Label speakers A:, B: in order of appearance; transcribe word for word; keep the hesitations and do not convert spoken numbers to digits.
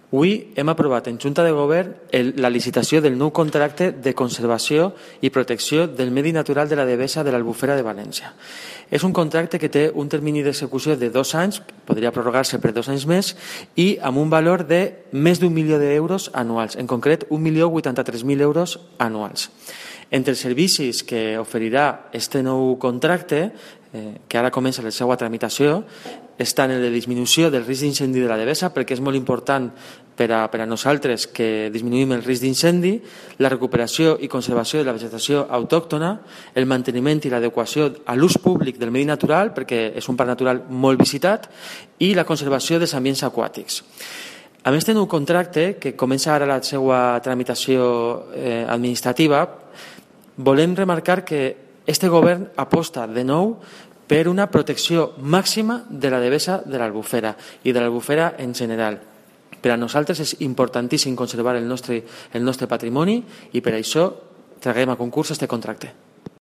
A: Avui hem aprovat en Junta de Govern el, la licitació del nou contracte de conservació i protecció del medi natural de la Devesa de l'Albufera de València. És un contracte que té un termini d'execució de dos anys, podria prorrogar-se per dos anys més, i amb un valor de més d'un milió d'euros anuals, en concret un milió vuitanta-tres mil euros anuals. Entre els servicis que oferirà este nou contracte, eh, que ara comença la seva tramitació, estan en la disminució del risc d'incendi de la Devesa, perquè és molt important per a, per a nosaltres que disminuïm el risc d'incendi, la recuperació i conservació de la vegetació autòctona, el manteniment i l'adequació a l'ús públic del medi natural, perquè és un parc natural molt visitat, i la conservació dels ambients aquàtics. Amb aquest nou contracte, que comença ara la seva tramitació eh, administrativa, volem remarcar que este govern aposta de nou per una protecció màxima de la Devesa de l'Albufera i de l'Albufera en general. Per a nosaltres és importantíssim conservar el nostre, el nostre patrimoni i per això traguem a concurs este contracte.